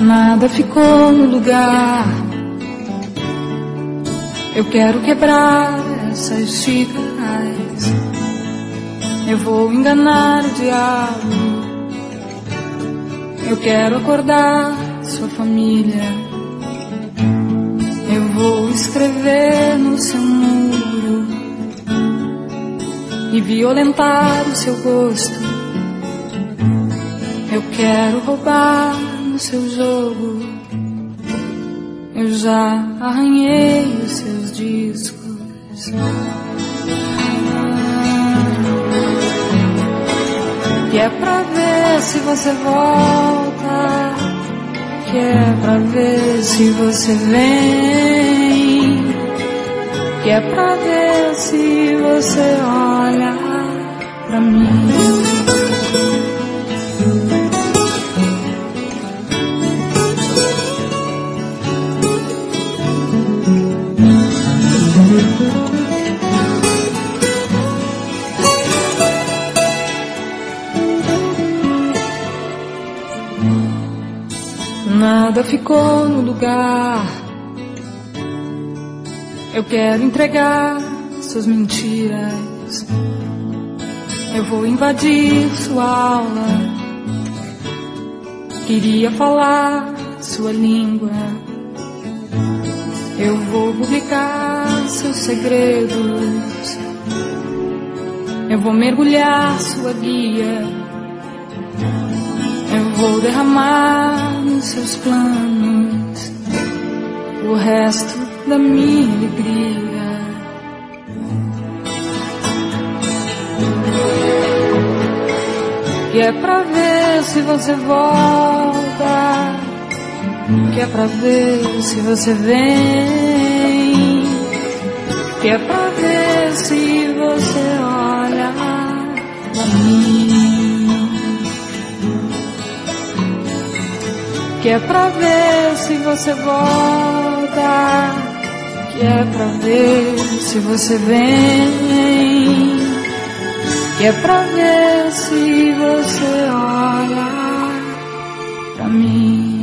Nada ficou no lugar. Eu quero quebrar essas xícaras. Eu vou enganar o diabo. Eu quero acordar sua família. Eu vou escrever no seu muro e violentar o seu gosto. Eu quero roubar no seu jogo. Eu já arranhei os seus discos. Que é pra ver se você volta, que é pra ver se você vem, que é pra ver se você olha pra mim. Nada ficou no lugar. Eu quero entregar suas mentiras. Eu vou invadir sua aula. Queria falar sua língua. Eu vou publicar seus segredos. Eu vou mergulhar sua guia. Eu vou derramar nos seus planos o resto da minha alegria. Que é pra ver se você volta, que é pra ver se você vem, que é pra ver se você olha pra mim. Que é pra ver se você volta, que é pra ver se você vem, que é pra ver se você olha pra mim.